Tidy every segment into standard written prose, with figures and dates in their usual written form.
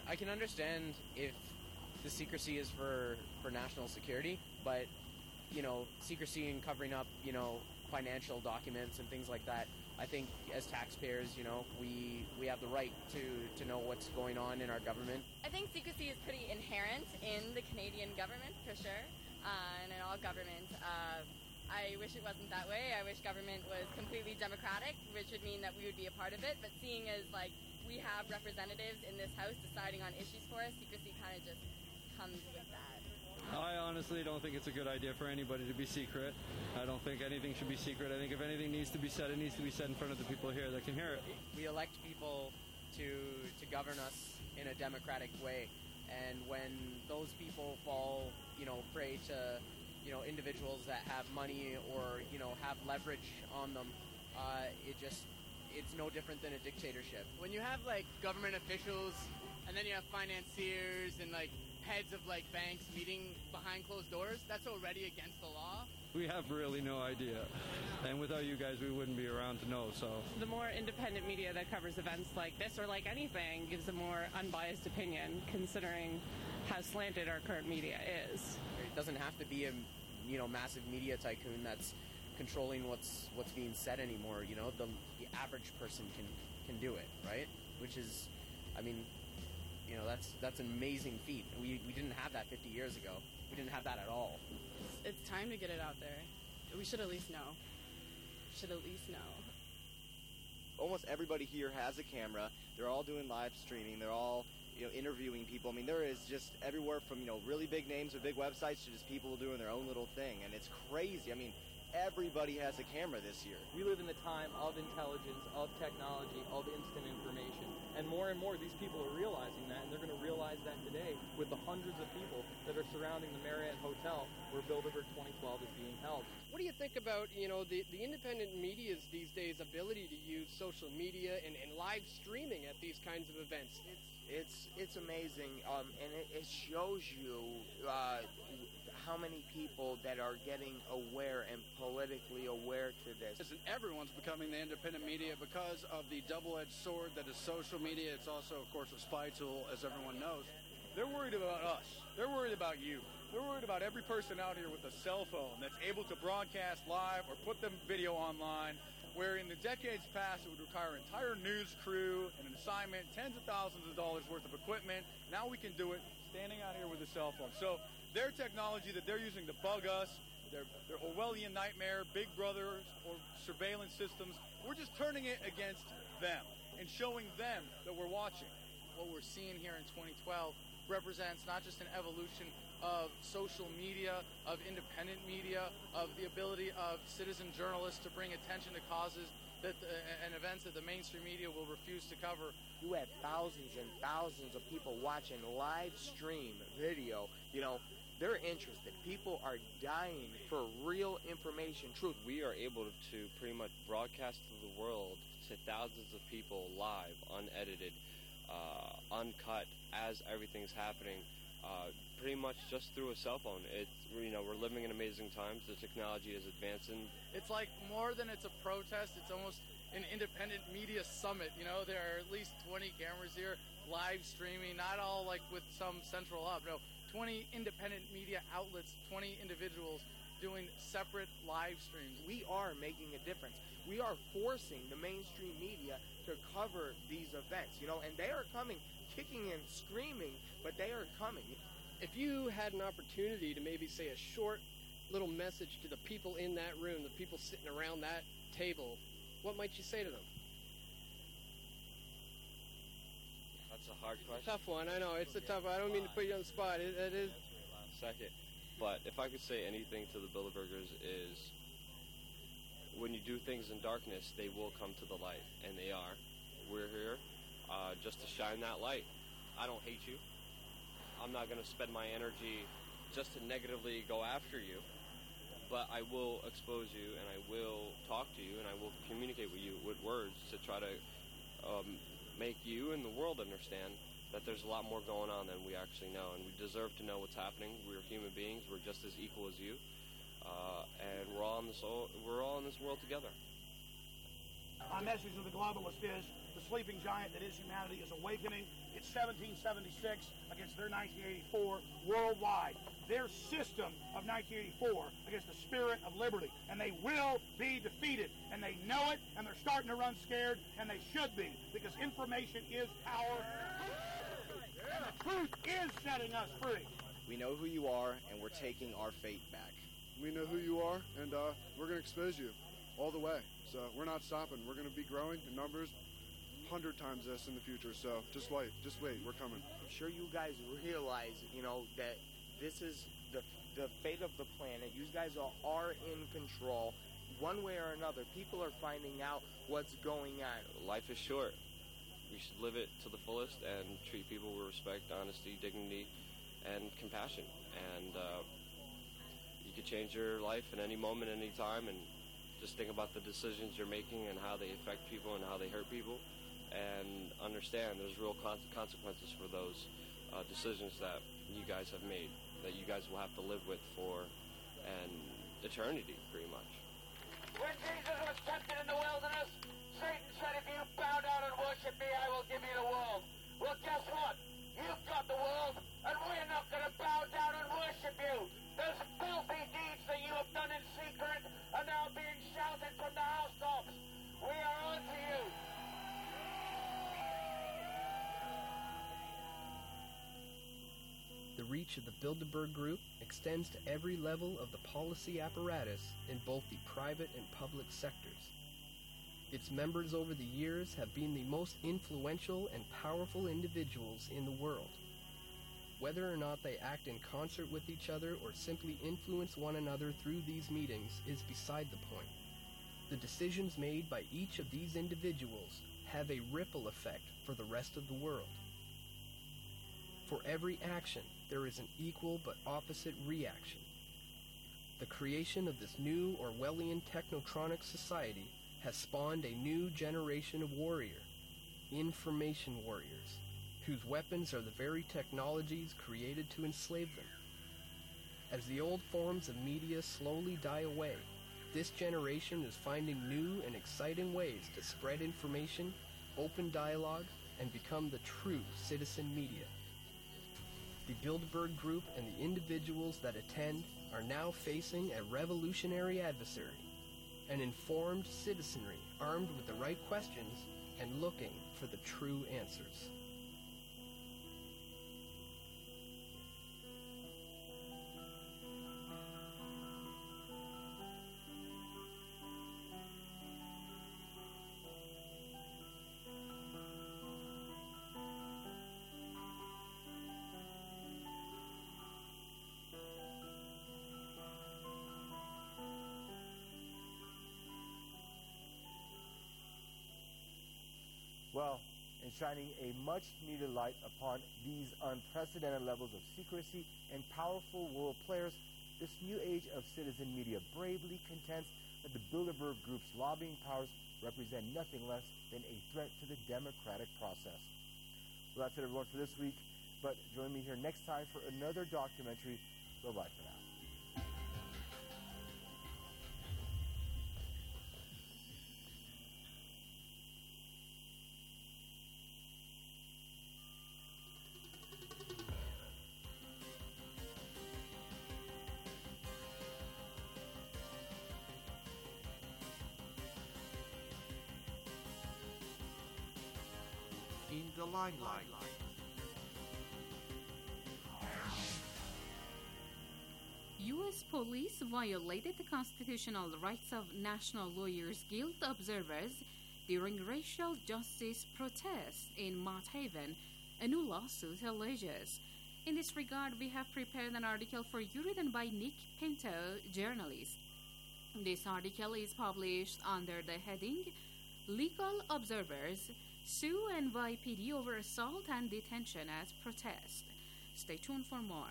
I can understand if the secrecy is for national security, but, you know, secrecy and covering up, you know, financial documents and things like that, I think as taxpayers, you know, we have the right to know what's going on in our government. I think secrecy is pretty inherent in the Canadian government, for sure, and in all government. I wish it wasn't that way. I wish government was completely democratic, which would mean that we would be a part of it. But seeing as, like, we have representatives in this House deciding on issues for us, secrecy kind of just comes with that. I honestly don't think it's a good idea for anybody to be secret. I don't think anything should be secret. I think if anything needs to be said, it needs to be said in front of the people here that can hear it. We elect people to govern us in a democratic way. And when those people fall, you know, prey to, you know, individuals that have money or, you know, have leverage on them, it's no different than a dictatorship. When you have, like, government officials and then you have financiers and, like, heads of, like, banks meeting behind closed doors, that's already against the law. We have really no idea. And without you guys, we wouldn't be around to know, so. The more independent media that covers events like this or like anything gives a more unbiased opinion, considering how slanted our current media is. It doesn't have to be a, you know, massive media tycoon that's controlling what's being said anymore. You know, the average person can do it, right? Which is, I mean, you know, that's an amazing feat. We didn't have that 50 years ago. We didn't have that at all. It's time to get it out there. We should at least know. Almost everybody here has a camera. They're all doing live streaming. They're all, you know, interviewing people. I mean, there is just everywhere from, you know, really big names or big websites to just people doing their own little thing. And it's crazy. I mean, everybody has a camera this year. We live in the time of intelligence, of technology, of instant information. And more these people are realizing that, and they're going to realize that today with the hundreds of people that are surrounding the Marriott Hotel where Bilderberg 2012 is being held. What do you think about, you know, the independent media's these days ability to use social media and live streaming at these kinds of events? It's amazing, and it shows you how many people that are getting aware and politically aware to this. Listen, everyone's becoming the independent media because of the double-edged sword that is social media. It's also, of course, a spy tool, as everyone knows. They're worried about us. They're worried about you. They're worried about every person out here with a cell phone that's able to broadcast live or put them video online, where in the decades past it would require an entire news crew and an assignment, tens of thousands of dollars worth of equipment. Now we can do it standing out here with a cell phone. So their technology that they're using to bug us, their Orwellian nightmare, Big Brother or surveillance systems, we're just turning it against them and showing them that we're watching. What we're seeing here in 2012 represents not just an evolution of social media, of independent media, of the ability of citizen journalists to bring attention to causes and events that the mainstream media will refuse to cover. You had thousands and thousands of people watching live stream video. You know, they're interested. People are dying for real information, truth. We are able to pretty much broadcast to the world to thousands of people live, unedited, uncut, as everything's happening, pretty much just through a cell phone. We're living in amazing times. The technology is advancing. It's like more than it's a protest. It's almost an independent media summit. You know, there are at least 20 cameras here, live streaming, not all like with some central hub. No, 20 independent media outlets, 20 individuals doing separate live streams. We are making a difference. We are forcing the mainstream media to cover these events, you know, and they are coming, kicking and screaming, but they are coming. If you had an opportunity to maybe say a short little message to the people in that room, the people sitting around that table, what might you say to them? That's a hard question. Tough one, I know. It's a tough one. I don't mean to put you on the spot. It is. Second. But if I could say anything to the Bilderbergers is, when you do things in darkness, they will come to the light, and they are. We're here just to shine that light. I don't hate you. I'm not going to spend my energy just to negatively go after you, but I will expose you, and I will talk to you, and I will communicate with you with words to try to make you and the world understand that there's a lot more going on than we actually know, and we deserve to know what's happening. We're human beings. We're just as equal as you, and we're all in this world together. Our message to the globalists is The sleeping giant that is humanity is awakening. It's 1776 against their 1984 worldwide. Their system of 1984 against the spirit of liberty. And they will be defeated. And they know it, and they're starting to run scared, and they should be, because information is power. And the truth is setting us free. We know who you are, and we're taking our fate back. We know who you are, and we're going to expose you all the way. So we're not stopping. We're going to be growing in numbers 100 times this in the future. So just wait. We're coming. I'm sure you guys realize, that this is the fate of the planet. You guys are in control. One way or another, people are finding out what's going on. Life is short. We should live it to the fullest and treat people with respect, honesty, dignity, and compassion. And you could change your life at any moment, any time, and just think about the decisions you're making and how they affect people and how they hurt people, and understand there's real consequences for those decisions that you guys have made, that you guys will have to live with for an eternity, pretty much. When Jesus was tempted in the wilderness, Satan said, if you bow down and worship me, I will give you the world. Well, guess what? You've got the world, and we're not going to bow down and worship you. Those filthy deeds that you have done in secret are now being shouted from the housetops. We are on to you. The reach of the Bilderberg Group extends to every level of the policy apparatus in both the private and public sectors. Its members over the years have been the most influential and powerful individuals in the world. Whether or not they act in concert with each other or simply influence one another through these meetings is beside the point. The decisions made by each of these individuals have a ripple effect for the rest of the world. For every action, there is an equal but opposite reaction. The creation of this new Orwellian technotronic society has spawned a new generation of warrior, information warriors, whose weapons are the very technologies created to enslave them. As the old forms of media slowly die away, this generation is finding new and exciting ways to spread information, open dialogue, and become the true citizen media. The Bilderberg Group and the individuals that attend are now facing a revolutionary adversary, an informed citizenry armed with the right questions and looking for the true answers. Well, and shining a much-needed light upon these unprecedented levels of secrecy and powerful world players, this new age of citizen media bravely contends that the Bilderberg Group's lobbying powers represent nothing less than a threat to the democratic process. Well, that's it, everyone, for this week. But join me here next time for another documentary. Bye-bye for now. In the limelight. U.S. police violated the constitutional rights of National Lawyers Guild observers during racial justice protests in Mott Haven, a new lawsuit alleges. In this regard, we have prepared an article for you written by Nick Pinto, journalist. This article is published under the heading Legal Observers Sue NYPD over assault and detention at protest. Stay tuned for more.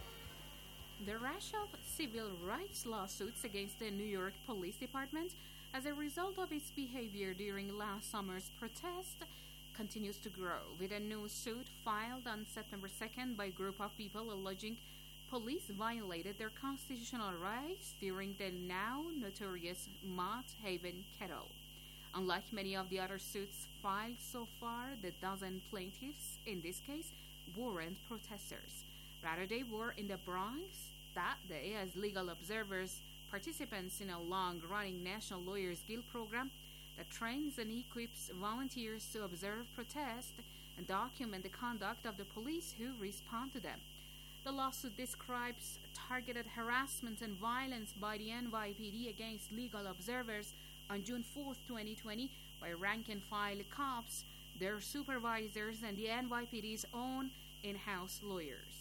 The rash of civil rights lawsuits against the New York Police Department as a result of its behavior during last summer's protest, continues to grow, with a new suit filed on September 2nd by a group of people alleging police violated their constitutional rights during the now notorious Mott Haven Kettle. Unlike many of the other suits filed so far, the dozen plaintiffs in this case weren't protesters. Rather, they were in the Bronx that day as legal observers, participants in a long-running National Lawyers Guild program that trains and equips volunteers to observe protests and document the conduct of the police who respond to them. The lawsuit describes targeted harassment and violence by the NYPD against legal observers on June 4, 2020, by rank-and-file cops, their supervisors, and the NYPD's own in-house lawyers.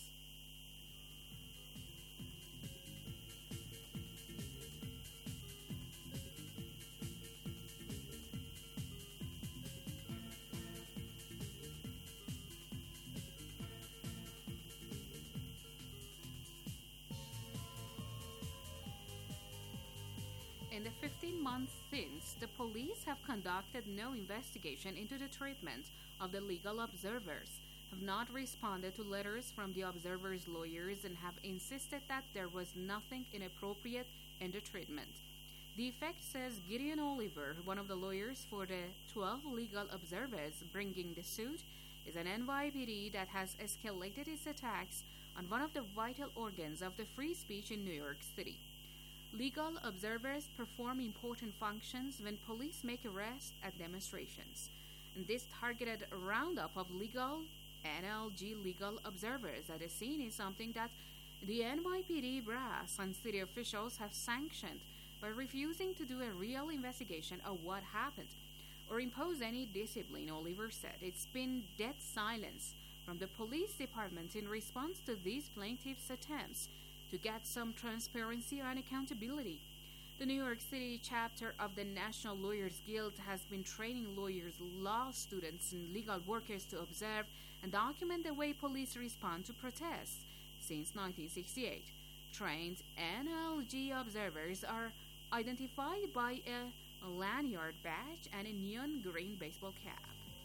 In the 15 months since, the police have conducted no investigation into the treatment of the legal observers, have not responded to letters from the observers' lawyers, and have insisted that there was nothing inappropriate in the treatment. The Effect says Gideon Oliver, one of the lawyers for the 12 legal observers bringing the suit, is an NYPD that has escalated its attacks on one of the vital organs of the free speech in New York City. Legal observers perform important functions when police make arrests at demonstrations. And this targeted roundup of legal NLG legal observers at the scene is something that the NYPD brass and city officials have sanctioned by refusing to do a real investigation of what happened or impose any discipline, Oliver said. It's been dead silence from the police department in response to these plaintiffs' attempts to get some transparency and accountability. The New York City chapter of the National Lawyers Guild has been training lawyers, law students, and legal workers to observe and document the way police respond to protests since 1968. Trained NLG observers are identified by a lanyard badge and a neon green baseball cap.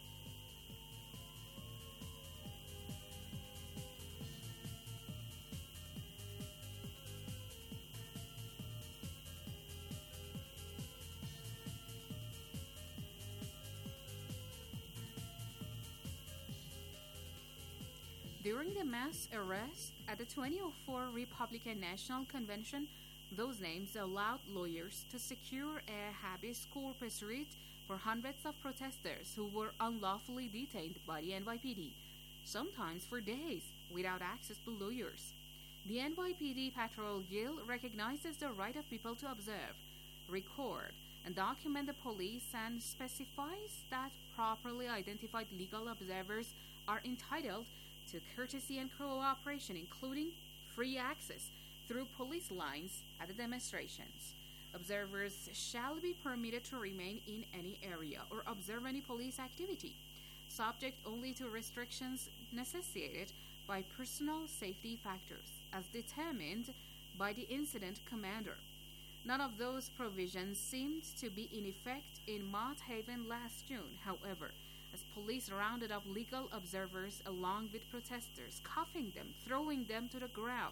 During the mass arrest at the 2004 Republican National Convention, those names allowed lawyers to secure a habeas corpus writ for hundreds of protesters who were unlawfully detained by the NYPD, sometimes for days, without access to lawyers. The NYPD Patrol Guild recognizes the right of people to observe, record, and document the police and specifies that properly identified legal observers are entitled to courtesy and cooperation, including free access through police lines at the demonstrations. Observers shall be permitted to remain in any area or observe any police activity, subject only to restrictions necessitated by personal safety factors, as determined by the incident commander. None of those provisions seemed to be in effect in Mott Haven last June, however, as police rounded up legal observers along with protesters, cuffing them, throwing them to the ground,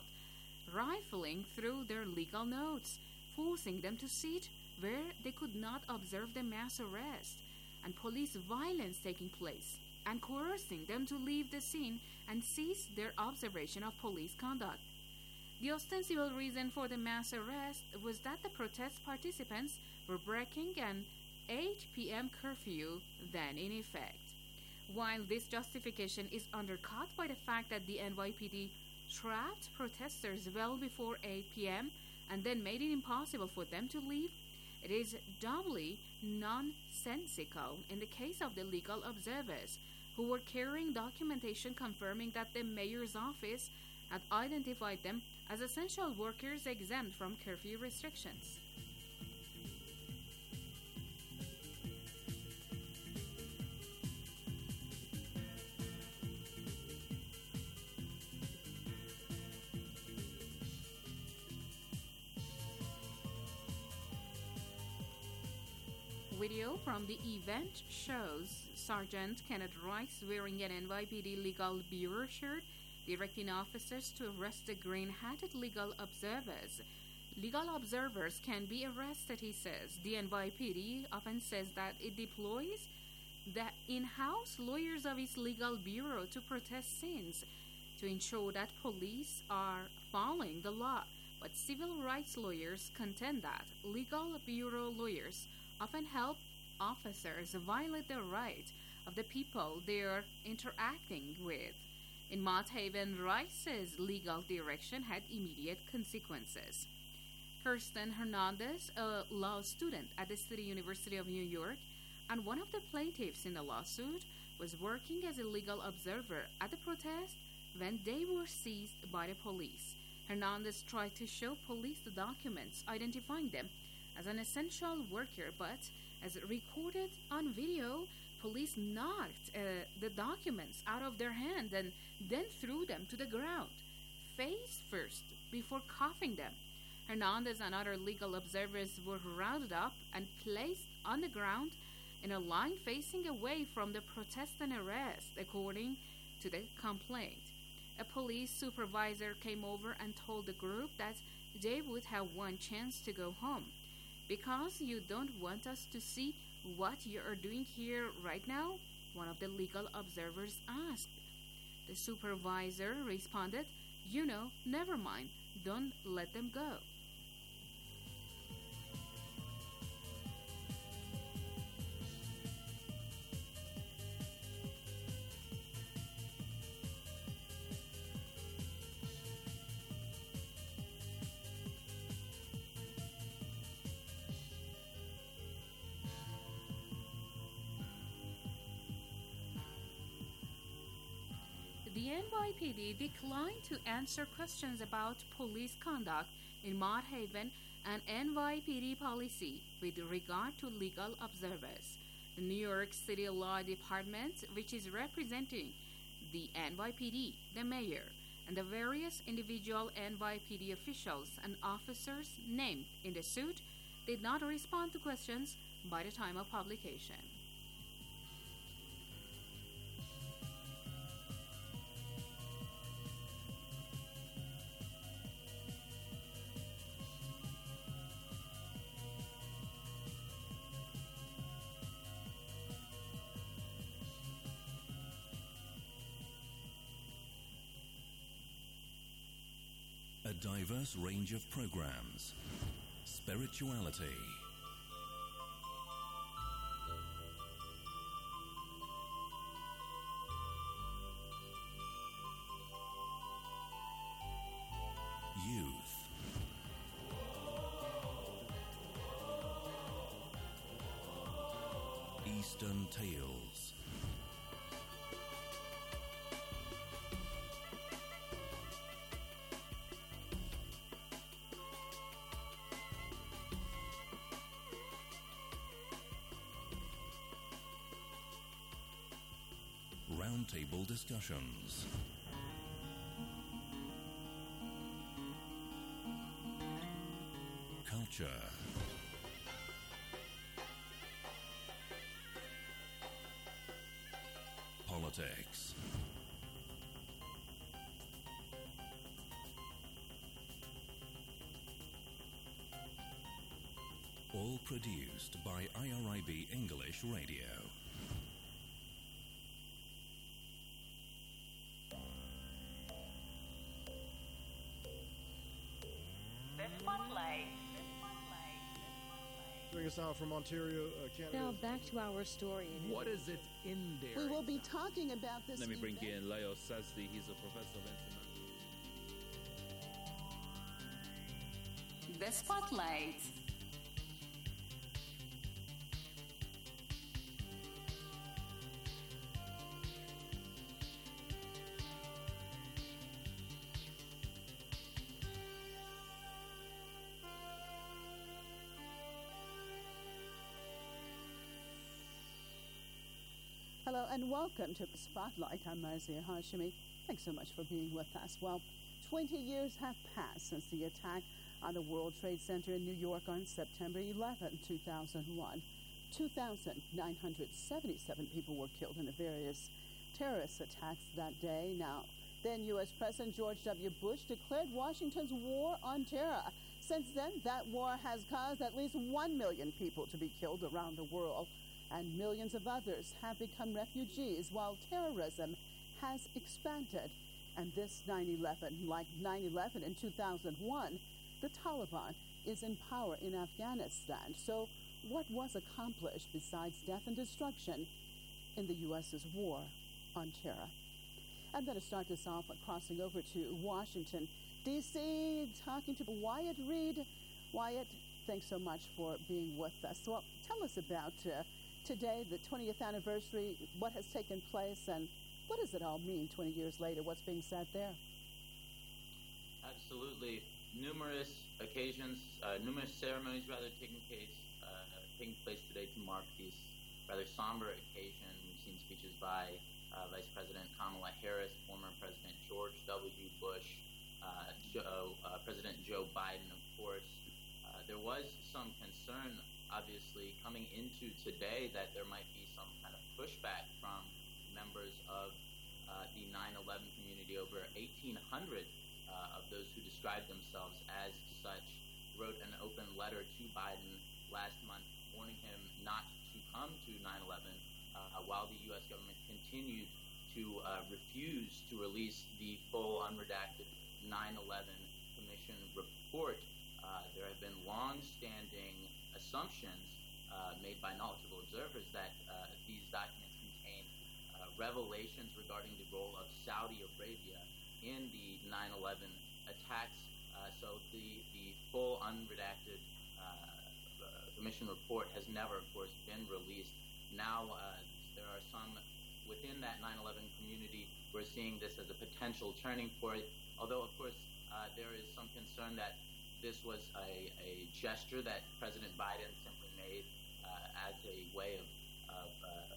rifling through their legal notes, forcing them to sit where they could not observe the mass arrest, and police violence taking place, and coercing them to leave the scene and cease their observation of police conduct. The ostensible reason for the mass arrest was that the protest participants were breaking an 8 p.m. curfew then in effect. While this justification is undercut by the fact that the NYPD trapped protesters well before 8 p.m. and then made it impossible for them to leave, it is doubly nonsensical in the case of the legal observers, who were carrying documentation confirming that the mayor's office had identified them as essential workers exempt from curfew restrictions. Video from the event shows Sergeant Kenneth Rice wearing an NYPD Legal Bureau shirt, directing officers to arrest the green-hatted legal observers. Legal observers can be arrested, he says. The NYPD often says that it deploys the in-house lawyers of its legal bureau to protest scenes to ensure that police are following the law. But civil rights lawyers contend that legal bureau lawyers often help officers violate the rights of the people they are interacting with. In Mott Haven, Rice's legal direction had immediate consequences. Kirsten Hernandez, a law student at the City University of New York, and one of the plaintiffs in the lawsuit, was working as a legal observer at the protest when they were seized by the police. Hernandez tried to show police the documents identifying them as an essential worker, but as recorded on video, police knocked the documents out of their hand and then threw them to the ground, face first, before cuffing them. Hernandez and other legal observers were rounded up and placed on the ground in a line facing away from the protest and arrest, according to the complaint. A police supervisor came over and told the group that they would have one chance to go home. Because you don't want us to see what you are doing here right now? One of the legal observers asked. The supervisor responded, never mind, don't let them go. The NYPD declined to answer questions about police conduct in Mott Haven and NYPD policy with regard to legal observers. The New York City Law Department, which is representing the NYPD, the mayor, and the various individual NYPD officials and officers named in the suit, did not respond to questions by the time of publication. A diverse range of programs, spirituality, youth, Eastern Tales, roundtable discussions, culture, politics, all produced by IRIB English Radio. Bring us out from Ontario, Canada. Now back to our story. What is it in there? We will be talking about this. Let me bring in Leo Sazdi. He's a professor of international. The Spotlight. Hello and welcome to the Spotlight. I'm Marzieh Hashemi. Thanks so much for being with us. Well, 20 years have passed since the attack on the World Trade Center in New York on September 11, 2001. 2,977 people were killed in the various terrorist attacks that day. Now, then U.S. President George W. Bush declared Washington's war on terror. Since then, that war has caused at least 1 million people to be killed around the world, and millions of others have become refugees while terrorism has expanded. And this 9/11, like 9/11 in 2001, the Taliban is in power in Afghanistan. So what was accomplished besides death and destruction in the U.S.'s war on terror? I'm going to start this off by crossing over to Washington, D.C., talking to Wyatt Reed. Wyatt, thanks so much for being with us. Well, tell us about today, the 20th anniversary, what has taken place, and what does it all mean 20 years later? What's being said there? Absolutely. Numerous occasions, numerous ceremonies rather taking place today to mark this rather somber occasion. We've seen speeches by Vice President Kamala Harris, former President George W. Bush, President Joe Biden, of course. There was some concern, obviously, coming into today that there might be some kind of pushback from members of the 9/11 community. Over 1,800 of those who described themselves as such wrote an open letter to Biden last month warning him not to come to 9/11 while the U.S. government continued to refuse to release the full unredacted 9/11 Commission report. There have been long-standing assumptions made by knowledgeable observers that these documents contain revelations regarding the role of Saudi Arabia in the 9/11 attacks. So the full unredacted Commission report has never, of course, been released. Now there are some within that 9/11 community who are seeing this as a potential turning point, although, of course, there is some concern that this was a gesture that President Biden simply made as a way of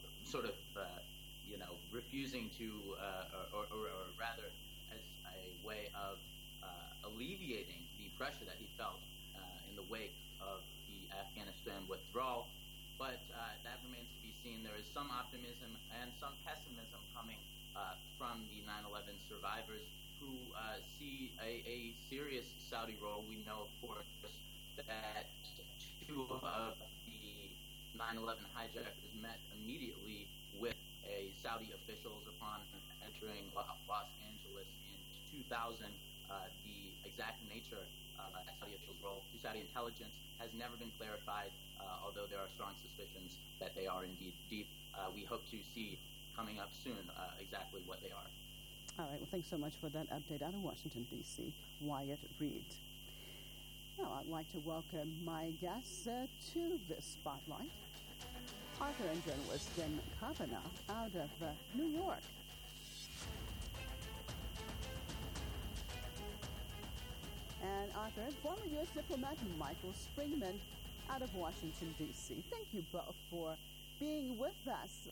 refusing to, or rather as a way of alleviating the pressure that he felt in the wake of the Afghanistan withdrawal. But that remains to be seen. There is some optimism and some pessimism coming from the 9/11 survivors who see a serious Saudi role. We know, of course, that two of the 9/11 hijackers met immediately with Saudi officials upon entering Los Angeles in 2000. The exact nature of Saudi officials' role to Saudi intelligence has never been clarified, although there are strong suspicions that they are indeed deep. We hope to see coming up soon exactly what they are. All right. Well, thanks so much for that update out of Washington, D.C., Wyatt Reed. Now, I'd like to welcome my guests to this spotlight. Author and journalist Jim Kavanagh out of New York. And author and former U.S. diplomat Michael Springman out of Washington, D.C. Thank you both for being with us.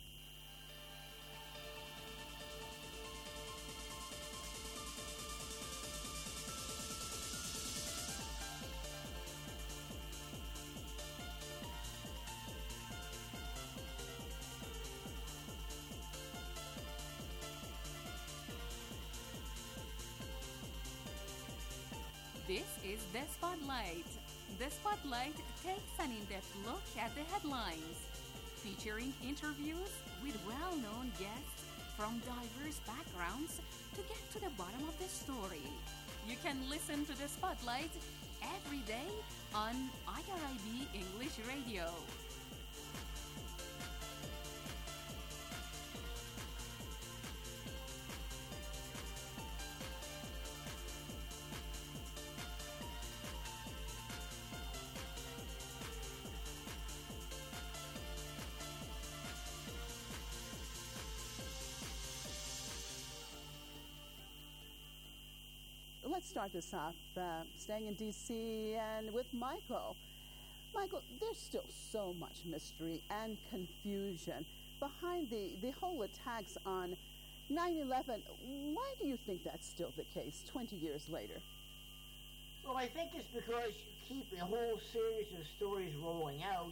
This is The Spotlight. The Spotlight takes an in-depth look at the headlines, featuring interviews with well-known guests from diverse backgrounds to get to the bottom of the story. You can listen to The Spotlight every day on IRIB English Radio. Let's start this off staying in D.C. and with Michael. Michael, there's still so much mystery and confusion behind the whole attacks on 9/11. Why do you think that's still the case 20 years later? Well, I think it's because you keep a whole series of stories rolling out.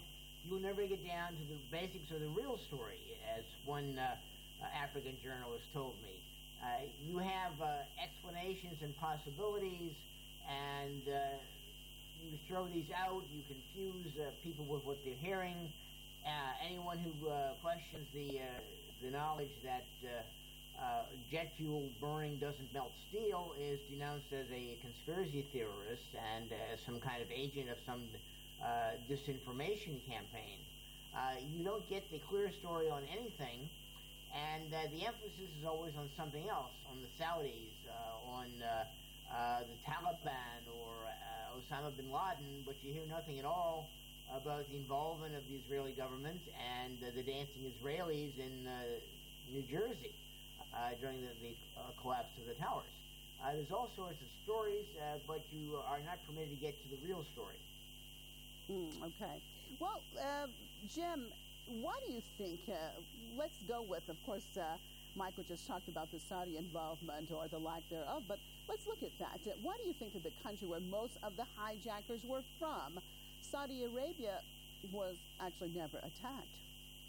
you'll never get down to the basics of the real story, as one African journalist told me. You have explanations and possibilities, and you throw these out, you confuse people with what they're hearing. Anyone who questions the knowledge that jet fuel burning doesn't melt steel is denounced as a conspiracy theorist and some kind of agent of some disinformation campaign. You don't get the clear story on anything, and the emphasis is always on something else, on the Saudis, on the Taliban or Osama bin Laden, but you hear nothing at all about the involvement of the Israeli government and the dancing Israelis in New Jersey during the collapse of the towers. There's all sorts of stories, but you are not permitted to get to the real story. Okay. Well, Jim, what do you think? Let's go with, of course, Michael just talked about the Saudi involvement or the lack thereof, but let's look at that. Why do you think that the country where most of the hijackers were from, Saudi Arabia, was actually never attacked?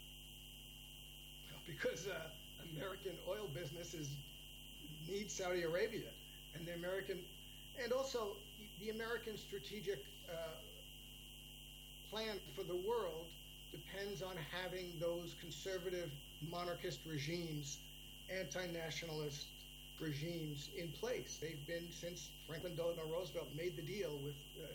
Because American oil businesses need Saudi Arabia, and the American, and also the American strategic plan for the world depends on having those conservative monarchist regimes, anti-nationalist regimes in place. They've been since Franklin Delano Roosevelt made the deal with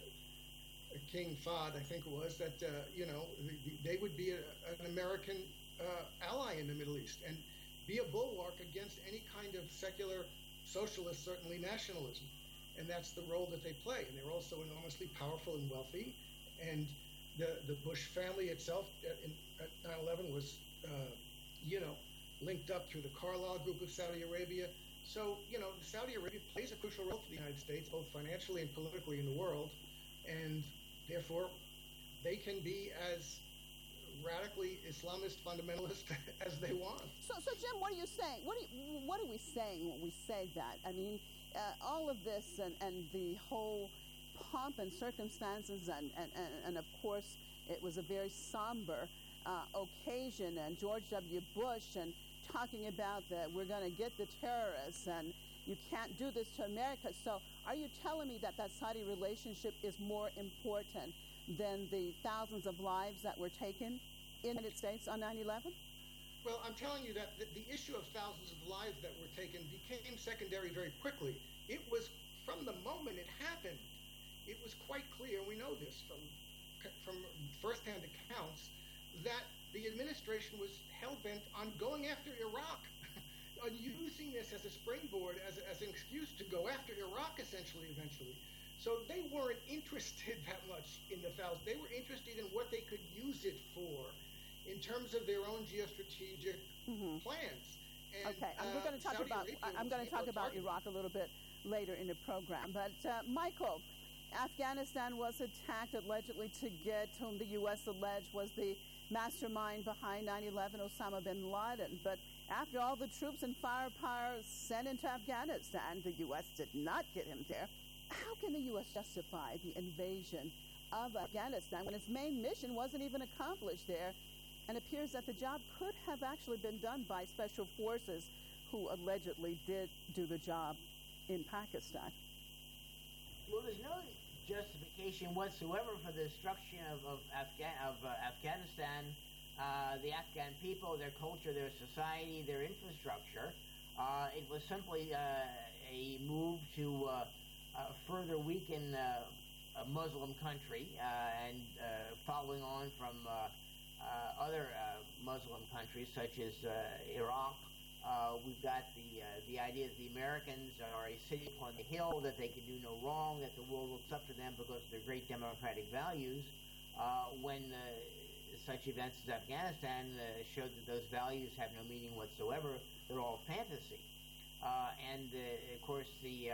King Fahd, I think it was, that they would be an American ally in the Middle East and be a bulwark against any kind of secular socialist, certainly nationalism. And that's the role that they play. And they're also enormously powerful and wealthy. And the Bush family itself at 9/11 was, linked up through the Carlyle Group of Saudi Arabia. So, Saudi Arabia plays a crucial role for the United States, both financially and politically in the world. And therefore, they can be as radically Islamist fundamentalist as they want. So Jim, what are you saying? What are we saying when we say that? I mean, all of this and the whole pomp and circumstances and of course it was a very somber occasion, and George W. Bush and talking about that we're going to get the terrorists and you can't do this to America. So are you telling me that Saudi relationship is more important than the thousands of lives that were taken in the United States on 9/11? Well, I'm telling you that the issue of thousands of lives that were taken became secondary very quickly. It was from the moment it happened, it was quite clear, and we know this from firsthand accounts, that the administration was hell-bent on going after Iraq, on using this as a springboard, as an excuse to go after Iraq, essentially, eventually. So they weren't interested that much in the thousands. They were interested in what they could use it for in terms of their own geostrategic plans. And, okay, we're going to talk about. I'm going to talk about Iraq a little bit later in the program. But Michael, Afghanistan was attacked allegedly to get whom the U.S. alleged was the mastermind behind 9/11, Osama bin Laden. But after all the troops and firepower sent into Afghanistan, the U.S. did not get him there. How can the U.S. justify the invasion of Afghanistan when its main mission wasn't even accomplished there? And it appears that the job could have actually been done by special forces who allegedly did do the job in Pakistan. Well, there's no justification whatsoever for the destruction of Afghanistan, the Afghan people, their culture, their society, their infrastructure. It was simply a move to further weaken a Muslim country and following on from other Muslim countries such as Iraq. We've got the idea that the Americans are a city upon the hill, that they can do no wrong, that the world looks up to them because of their great democratic values, when such events as Afghanistan showed that those values have no meaning whatsoever. They're all fantasy. And of course, the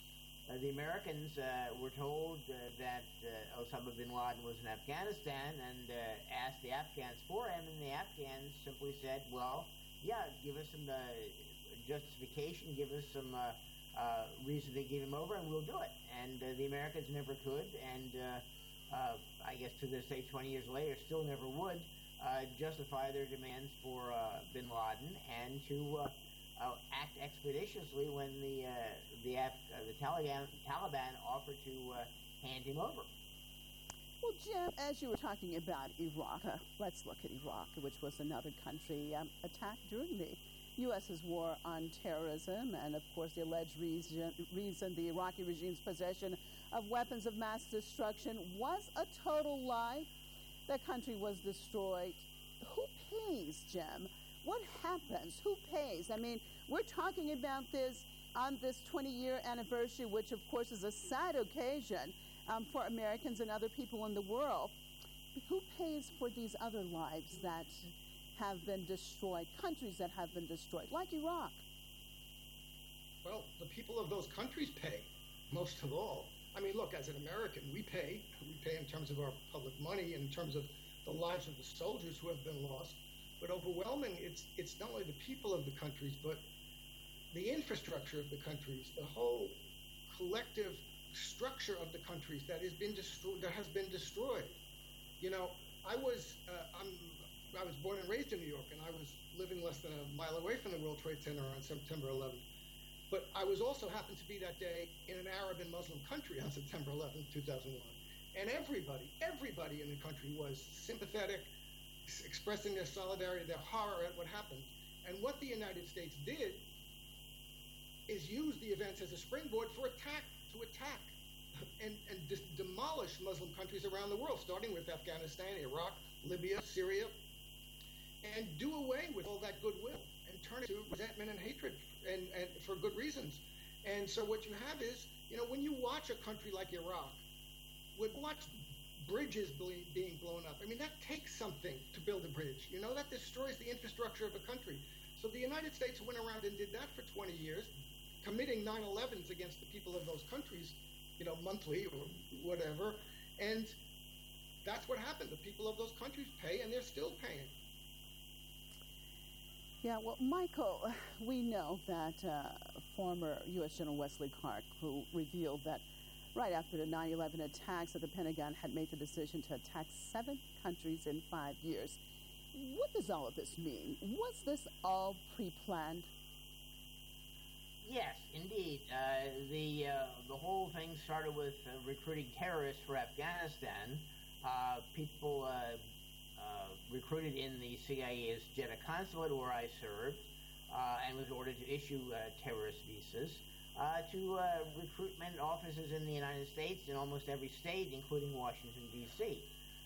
Americans were told that Osama bin Laden was in Afghanistan and asked the Afghans for him, and the Afghans simply said, well, yeah, give us some justification, give us some reason to give him over, and we'll do it. And the Americans never could, and I guess to this day, 20 years later, still never would justify their demands for bin Laden and to act expeditiously when the Taliban offered to hand him over. Well, Jim, as you were talking about Iraq, let's look at Iraq, which was another country attacked during the U.S.'s war on terrorism, and of course the alleged reason the Iraqi regime's possession of weapons of mass destruction was a total lie. That country was destroyed. Who pays, Jim? What happens? Who pays? I mean, we're talking about this on this 20-year anniversary, which of course is a sad occasion for Americans and other people in the world. But who pays for these other lives that have been destroyed, countries that have been destroyed, like Iraq? Well, the people of those countries pay, most of all. I mean, look, as an American, we pay in terms of our public money, in terms of the lives of the soldiers who have been lost. But overwhelming, it's not only the people of the countries, but the infrastructure of the countries, the whole collective structure of the countries that has been destroyed. You know, I was born and raised in New York, and I was living less than a mile away from the World Trade Center on September 11th. But I was also happened to be that day in an Arab and Muslim country on September 11th, 2001. And everybody in the country was sympathetic, expressing their solidarity, their horror at what happened. And what the United States did is use the events as a springboard to attack and demolish Muslim countries around the world, starting with Afghanistan, Iraq, Libya, Syria, and do away with all that goodwill and turn it to resentment and hatred, and for good reasons. And so what you have is, you know, when you watch a country like Iraq, watch bridges being blown up, I mean, that takes something to build a bridge. You know, that destroys the infrastructure of a country. So the United States went around and did that for 20 years, committing 9/11s against the people of those countries, you know, monthly or whatever. And that's what happened. The people of those countries pay, and they're still paying. Yeah, well, Michael, we know that former U.S. General Wesley Clark, who revealed that right after the 9/11 attacks, that the Pentagon had made the decision to attack 7 countries in 5 years. What does all of this mean? Was this all pre-planned? Yes, indeed. The whole thing started with recruiting terrorists for Afghanistan. People recruited in the CIA's Jeddah consulate, where I served, and was ordered to issue terrorist visas to recruitment offices in the United States in almost every state, including Washington, D.C.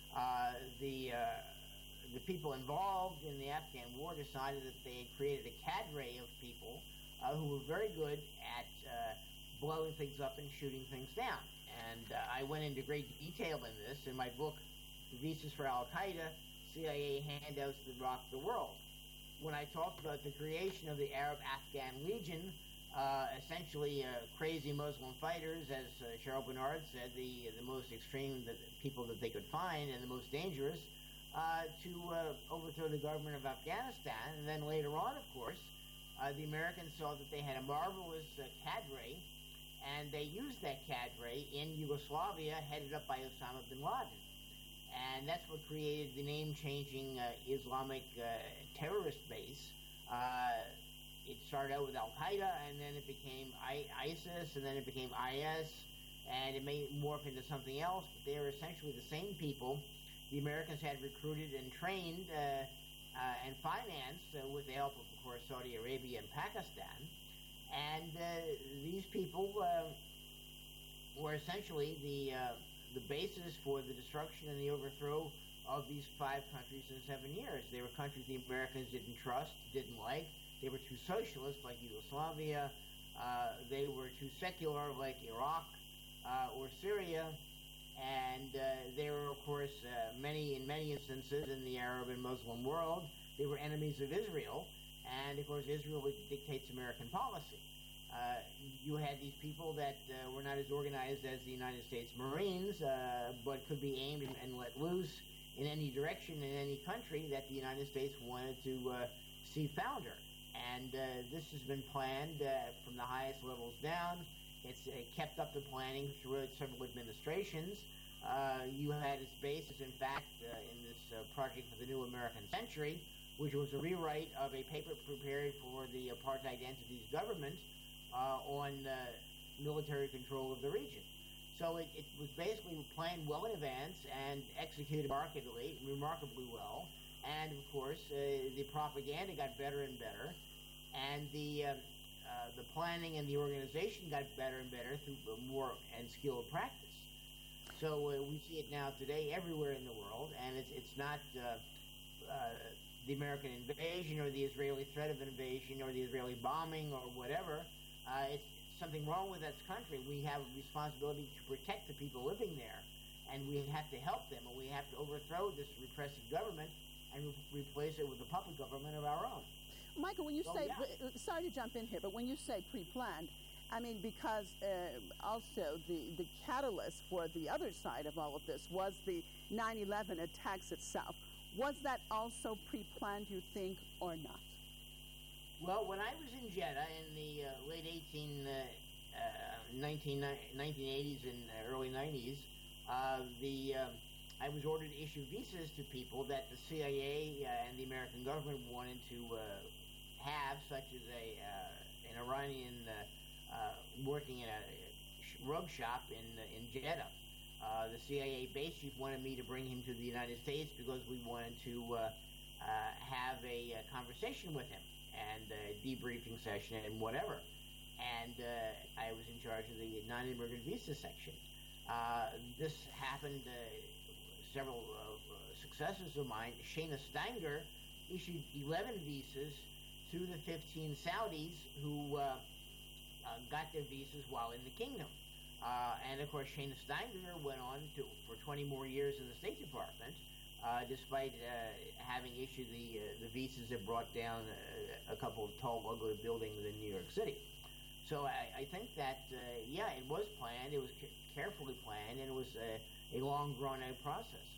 The people involved in the Afghan war decided that they had created a cadre of people who were very good at blowing things up and shooting things down. And I went into great detail in this in my book, Visas for Al-Qaeda, CIA Handouts That Rock the World. When I talked about the creation of the Arab-Afghan Legion, essentially crazy Muslim fighters, as Cheryl Bernard said, the most extreme people that they could find and the most dangerous, to overthrow the government of Afghanistan. And then later on, of course, the Americans saw that they had a marvelous cadre, and they used that cadre in Yugoslavia, headed up by Osama bin Laden. And that's what created the name-changing Islamic terrorist base. It started out with Al-Qaeda, and then it became ISIS, and then it became IS, and it may morph into something else, but they are essentially the same people the Americans had recruited and trained and financed with the help of course, Saudi Arabia and Pakistan. And these people were essentially the basis for the destruction and the overthrow of these 5 countries in 7 years. They were countries the Americans didn't trust, didn't like. They were too socialist, like Yugoslavia. They were too secular, like Iraq or Syria. And they were, of course, in many instances in the Arab and Muslim world, they were enemies of Israel. And, of course, Israel dictates American policy. You had these people that were not as organized as the United States Marines, but could be aimed and let loose in any direction in any country that the United States wanted to see founder. And this has been planned from the highest levels down. It's kept up the planning throughout several administrations. you had its basis, in fact, in this project for the New American Century, which was a rewrite of a paper prepared for the apartheid entity's government on military control of the region. So it was basically planned well in advance and executed remarkably well. And of course, the propaganda got better and better, and the planning and the organization got better and better through more and skilled practice. So we see it now today everywhere in the world, and it's not the American invasion or the Israeli threat of invasion or the Israeli bombing or whatever. It's something wrong with that country. We have a responsibility to protect the people living there, and we have to help them, and we have to overthrow this repressive government and replace it with a puppet government of our own. Michael, when you say, sorry to jump in here, but when you say pre-planned, I mean, because also the catalyst for the other side of all of this was the 9/11 attacks itself. Was that also pre-planned, you think, or not? Well, when I was in Jeddah in the late 1980s and early 90s, I was ordered to issue visas to people that the CIA and the American government wanted to have, such as an Iranian working in a rug shop in Jeddah. The CIA base chief wanted me to bring him to the United States because we wanted to have a conversation with him and a debriefing session and whatever. And I was in charge of the non-immigrant visa section. This happened, several successors of mine. Shana Stenger issued 11 visas to the 15 Saudis who got their visas while in the kingdom. And of course, Shana Stenger went on for 20 more years in the State Department, despite having issued the visas that brought down a couple of tall, ugly buildings in New York City. So I think that, it was planned. It was carefully planned, and it was a long, drawn-out process.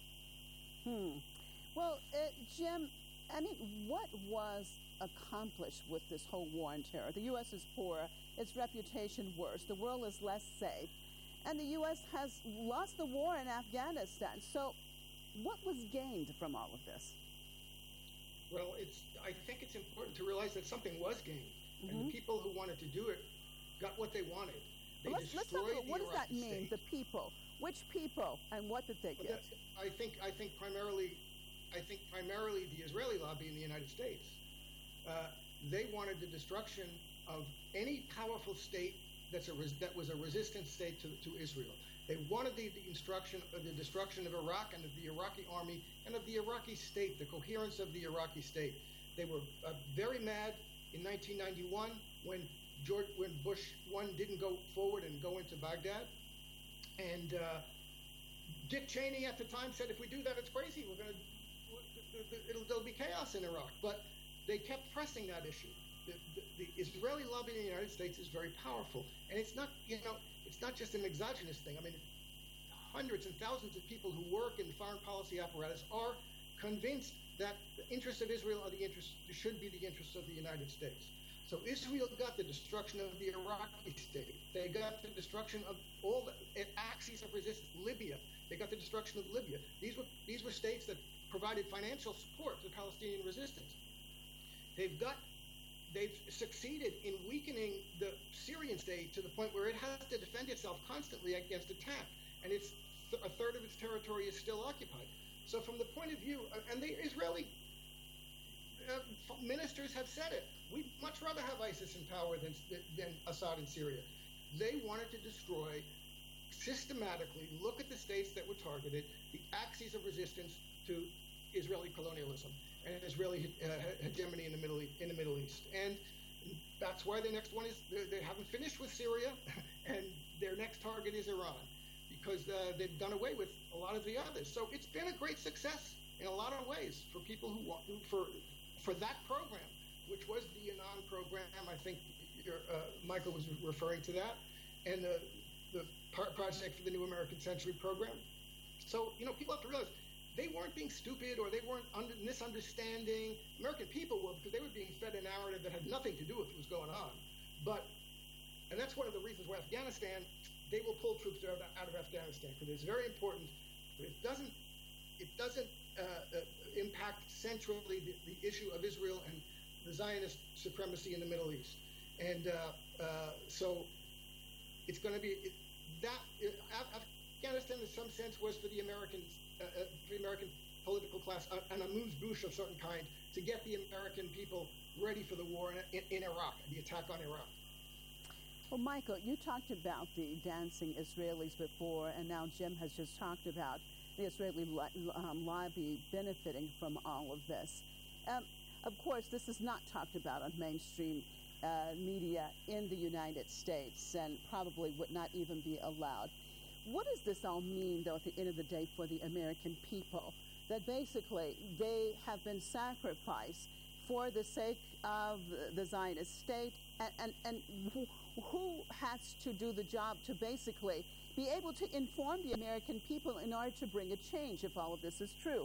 Well, Jim, I mean, what was accomplished with this whole war on terror? The U.S. is poorer, its reputation worse, the world is less safe, and the U.S. has lost the war in Afghanistan. So what was gained from all of this? Well, I think it's important to realize that something was gained, and the people who wanted to do it got what they wanted. They let's talk about what does that mean, state. the people? Which people, and what did they get? I think primarily the Israeli lobby in the United States. They wanted the destruction of any powerful state that was a resistant state to Israel. They wanted the destruction of Iraq and of the Iraqi army and of the Iraqi state, the coherence of the Iraqi state. They were very mad in 1991 when Bush 1 didn't go forward and go into Baghdad. And Dick Cheney at the time said, if we do that, it's crazy. There'll be chaos in Iraq. But they kept pressing that issue. The Israeli lobby in the United States is very powerful, and it's not just an exogenous thing. I mean, hundreds and thousands of people who work in the foreign policy apparatus are convinced that the interests of Israel should be the interests of the United States. So Israel got the destruction of the Iraqi state. They got the destruction of all the axes of resistance. Libya. They got the destruction of Libya. These were states that provided financial support to Palestinian resistance. They've succeeded in weakening the Syrian state to the point where it has to defend itself constantly against attack, and a third of its territory is still occupied. So from the point of view, and the Israeli ministers have said it, we'd much rather have ISIS in power than Assad in Syria. They wanted to destroy, systematically, look at the states that were targeted, the axes of resistance to Israeli colonialism and Israeli hegemony in the Middle East. And that's why the next one is, they haven't finished with Syria, and their next target is Iran, because they've done away with a lot of the others. So it's been a great success in a lot of ways for people who want, for that program, which was the Annan program. I think Michael was referring to that, and the project for the New American Century program. So, people have to realize they weren't being stupid or they weren't misunderstanding. American people were, because they were being fed a narrative that had nothing to do with what was going on. And that's one of the reasons why Afghanistan they will pull troops out of Afghanistan, because it's very important, but it doesn't impact centrally the issue of Israel and the Zionist supremacy in the Middle East. And so it's going to be Afghanistan, in some sense, was for the American political class an amuse-bouche of certain kind to get the American people ready for the war in Iraq, the attack on Iraq. Well, Michael, you talked about the dancing Israelis before, and now Jim has just talked about the Israeli lobby benefiting from all of this. Of course, this is not talked about on mainstream media in the United States, and probably would not even be allowed. What does this all mean, though, at the end of the day for the American people? That basically they have been sacrificed for the sake of the Zionist state, and who has to do the job to basically be able to inform the American people in order to bring a change if all of this is true?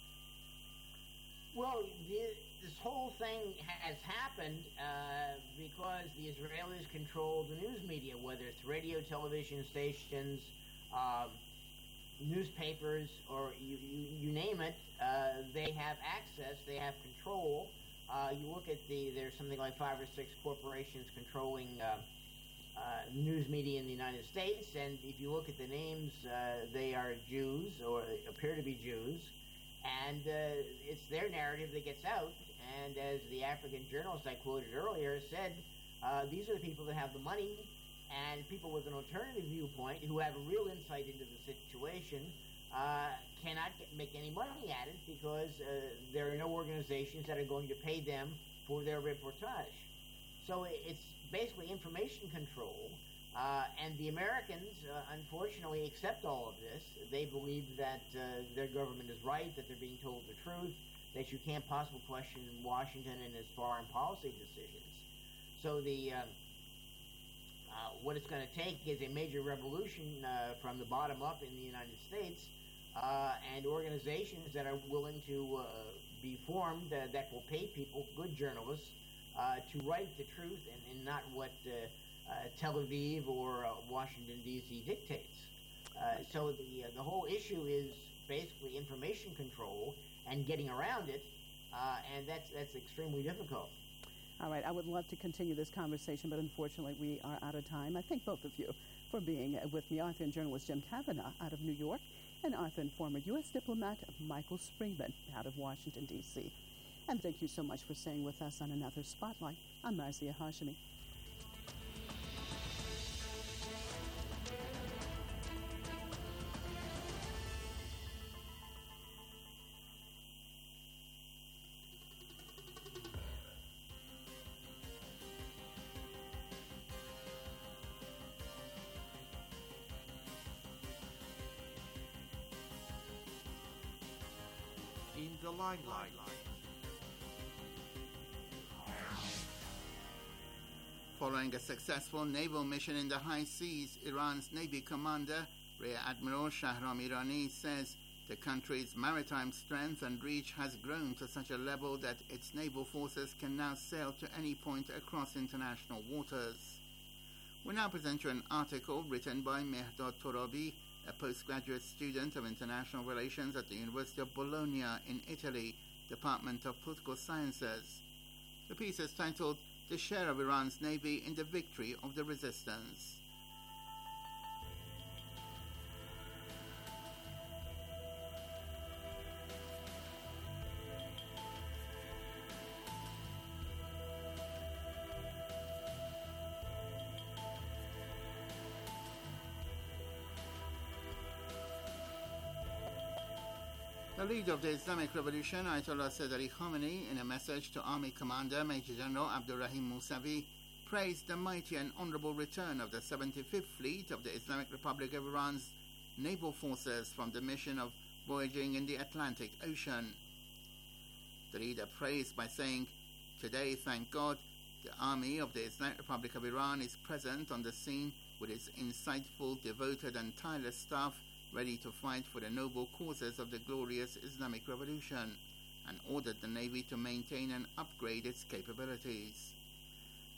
Well, this whole thing has happened because the Israelis control the news media, whether it's radio, television stations, newspapers, or you name it. They have access, they have control. You look at there's something like 5 or 6 corporations controlling news media in the United States, and if you look at the names, they are Jews, or appear to be Jews, and it's their narrative that gets out. And as the African journalist I quoted earlier said, these are the people that have the money, and people with an alternative viewpoint who have a real insight into the situation cannot make any money at it, because there are no organizations that are going to pay them for their reportage. So it's basically information control, and the Americans unfortunately accept all of this. They believe that their government is right, that they're being told the truth, that you can't possibly question Washington and its foreign policy decisions. So what it's going to take is a major revolution from the bottom up in the United States, and organizations that are willing to be formed that will pay people, good journalists, to write the truth and not what Tel Aviv or Washington, D.C. dictates. So the whole issue is basically information control and getting around it, and that's extremely difficult. All right, I would love to continue this conversation, but unfortunately we are out of time. I thank both of you for being with me, author and journalist Jim Kavanagh out of New York, and author and former U.S. diplomat Michael Springman out of Washington, D.C. And thank you so much for staying with us on another Spotlight. I'm Marzieh Hashemi. In the limelight. Following a successful naval mission in the high seas, Iran's Navy commander, Rear Admiral Shahram Irani, says the country's maritime strength and reach has grown to such a level that its naval forces can now sail to any point across international waters. We now present you an article written by Mehdad Torabi, a postgraduate student of international relations at the University of Bologna in Italy, Department of Political Sciences. The piece is titled "The Share of Iran's Navy in the Victory of the Resistance." The leader of the Islamic Revolution, Ayatollah Sayyid Ali Khamenei, in a message to Army Commander Major General Abdurrahim Mousavi, praised the mighty and honorable return of the 75th Fleet of the Islamic Republic of Iran's naval forces from the mission of voyaging in the Atlantic Ocean. The leader praised by saying, "Today, thank God, the Army of the Islamic Republic of Iran is present on the scene with its insightful, devoted and tireless staff, ready to fight for the noble causes of the glorious Islamic Revolution," and ordered the Navy to maintain and upgrade its capabilities.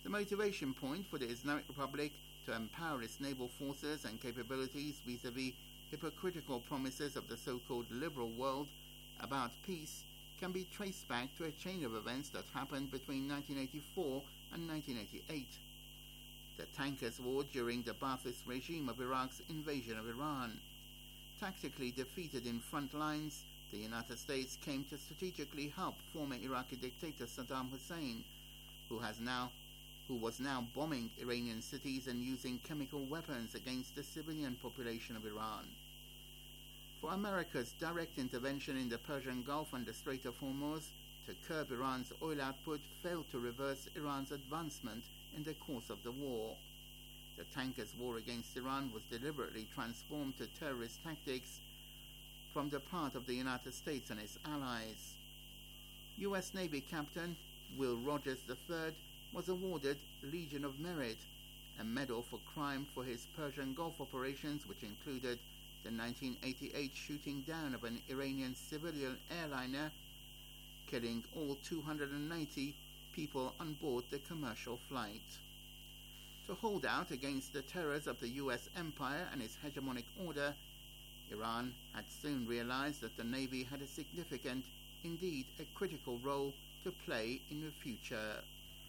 The motivation point for the Islamic Republic to empower its naval forces and capabilities vis-à-vis hypocritical promises of the so-called liberal world about peace can be traced back to a chain of events that happened between 1984 and 1988. The tankers war during the Ba'athist regime of Iraq's invasion of Iran. Tactically defeated in front lines, the United States came to strategically help former Iraqi dictator Saddam Hussein, who was now bombing Iranian cities and using chemical weapons against the civilian population of Iran. For America's direct intervention in the Persian Gulf and the Strait of Hormuz to curb Iran's oil output failed to reverse Iran's advancement in the course of the war. The tankers' war against Iran was deliberately transformed to terrorist tactics from the part of the United States and its allies. U.S. Navy Captain Will Rogers III was awarded Legion of Merit, a medal for crime for his Persian Gulf operations, which included the 1988 shooting down of an Iranian civilian airliner, killing all 290 people on board the commercial flight. To hold out against the terrors of the U.S. empire and its hegemonic order, Iran had soon realized that the Navy had a significant, indeed a critical role to play in the future.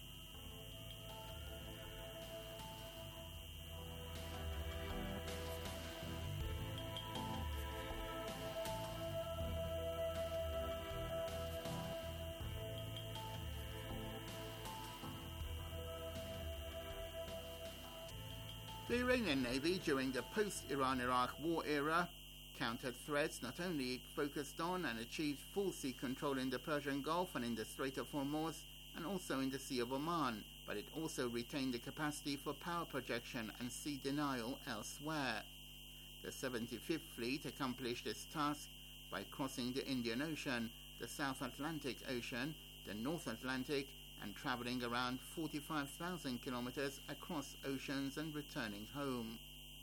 The Iranian Navy during the post-Iran-Iraq war era countered threats not only focused on and achieved full sea control in the Persian Gulf and in the Strait of Hormuz and also in the Sea of Oman, but it also retained the capacity for power projection and sea denial elsewhere. The 75th Fleet accomplished its task by crossing the Indian Ocean, the South Atlantic Ocean, the North Atlantic, and traveling around 45,000 kilometers across oceans and returning home.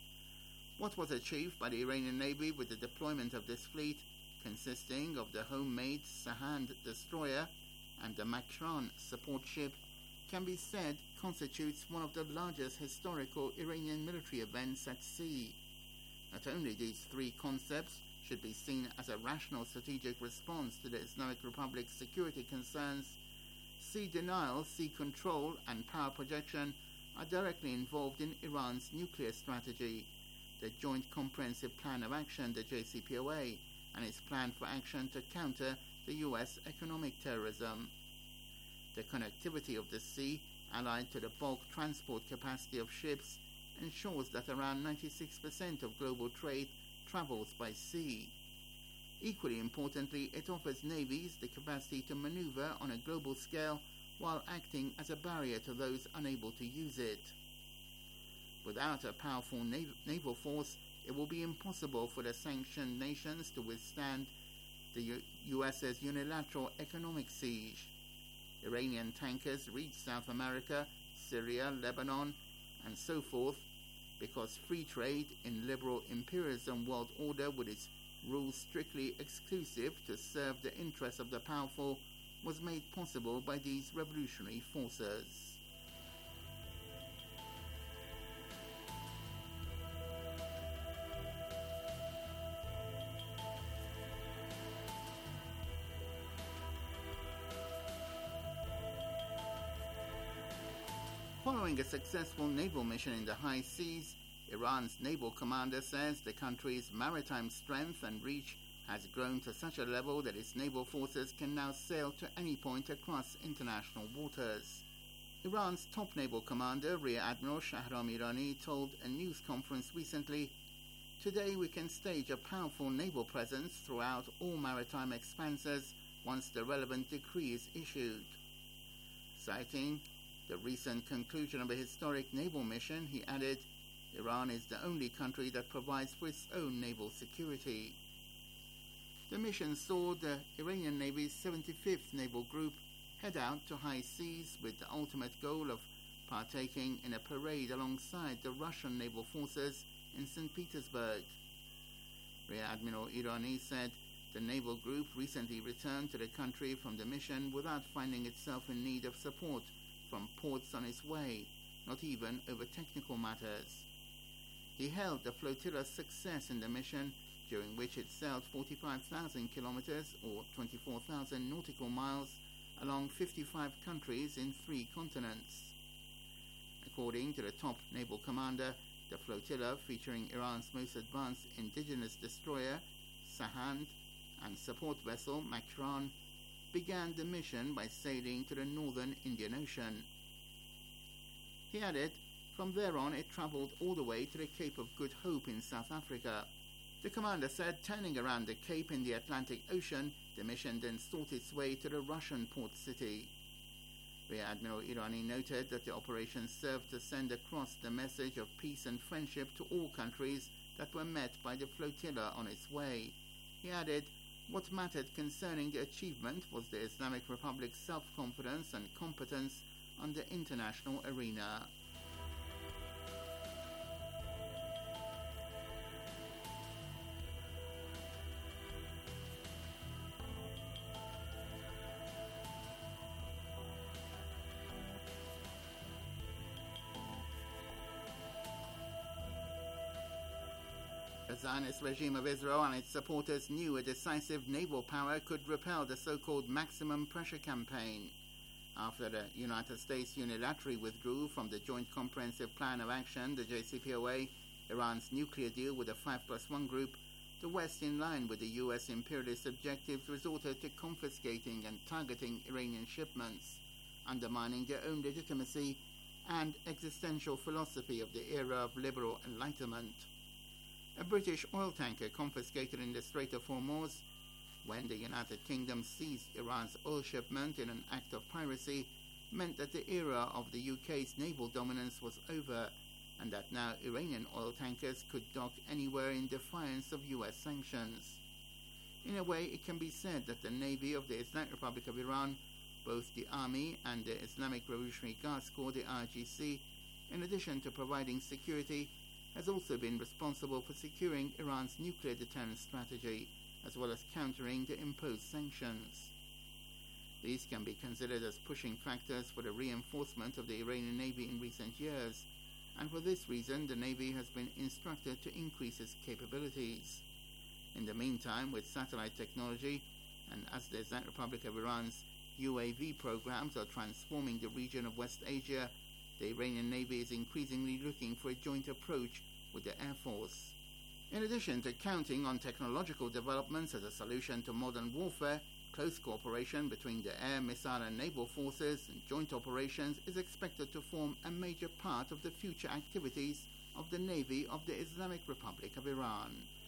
What was achieved by the Iranian Navy with the deployment of this fleet, consisting of the homemade Sahand destroyer and the Makran support ship, can be said constitutes one of the largest historical Iranian military events at sea. Not only these three concepts should be seen as a rational strategic response to the Islamic Republic's security concerns, sea denial, sea control, and power projection are directly involved in Iran's nuclear strategy, the Joint Comprehensive Plan of Action, the JCPOA, and its plan for action to counter the U.S. economic terrorism. The connectivity of the sea, allied to the bulk transport capacity of ships, ensures that around 96% of global trade travels by sea. Equally importantly, it offers navies the capacity to maneuver on a global scale while acting as a barrier to those unable to use it. Without a powerful naval force, it will be impossible for the sanctioned nations to withstand the US's unilateral economic siege. Iranian tankers reach South America, Syria, Lebanon, and so forth because free trade in liberal imperialism world order with its rules strictly exclusive to serve the interests of the powerful was made possible by these revolutionary forces. Following a successful naval mission in the high seas, Iran's naval commander says the country's maritime strength and reach has grown to such a level that its naval forces can now sail to any point across international waters. Iran's top naval commander, Rear Admiral Shahram Irani, told a news conference recently, "Today we can stage a powerful naval presence throughout all maritime expanses once the relevant decree is issued." Citing the recent conclusion of a historic naval mission, he added, Iran is the only country that provides for its own naval security. The mission saw the Iranian Navy's 75th Naval Group head out to high seas with the ultimate goal of partaking in a parade alongside the Russian naval forces in St. Petersburg. Rear Admiral Irani said the naval group recently returned to the country from the mission without finding itself in need of support from ports on its way, not even over technical matters. He hailed the flotilla's success in the mission, during which it sailed 45,000 kilometers or 24,000 nautical miles along 55 countries in 3 continents. According to the top naval commander, the flotilla, featuring Iran's most advanced indigenous destroyer, Sahand, and support vessel, Makran, began the mission by sailing to the northern Indian Ocean. He added, from there on it travelled all the way to the Cape of Good Hope in South Africa. The commander said, turning around the Cape in the Atlantic Ocean, the mission then sought its way to the Russian port city. Rear Admiral Irani noted that the operation served to send across the message of peace and friendship to all countries that were met by the flotilla on its way. He added, what mattered concerning the achievement was the Islamic Republic's self-confidence and competence on the international arena. The Zionist regime of Israel and its supporters knew a decisive naval power could repel the so-called maximum pressure campaign. After the United States unilaterally withdrew from the Joint Comprehensive Plan of Action, the JCPOA, Iran's nuclear deal with the 5+1 group, the West, in line with the U.S. imperialist objectives, resorted to confiscating and targeting Iranian shipments, undermining their own legitimacy and existential philosophy of the era of liberal enlightenment. A British oil tanker confiscated in the Strait of Hormuz, when the United Kingdom seized Iran's oil shipment in an act of piracy, meant that the era of the UK's naval dominance was over, and that now Iranian oil tankers could dock anywhere in defiance of US sanctions. In a way, it can be said that the Navy of the Islamic Republic of Iran, both the Army and the Islamic Revolutionary Guards Corps, the IRGC, in addition to providing security, has also been responsible for securing Iran's nuclear deterrence strategy, as well as countering the imposed sanctions. These can be considered as pushing factors for the reinforcement of the Iranian Navy in recent years, and for this reason the Navy has been instructed to increase its capabilities. In the meantime, with satellite technology, and as the Islamic Republic of Iran's UAV programs are transforming the region of West Asia, the Iranian Navy is increasingly looking for a joint approach with the Air Force. In addition to counting on technological developments as a solution to modern warfare, close cooperation between the air, missile and naval forces and joint operations is expected to form a major part of the future activities of the Navy of the Islamic Republic of Iran.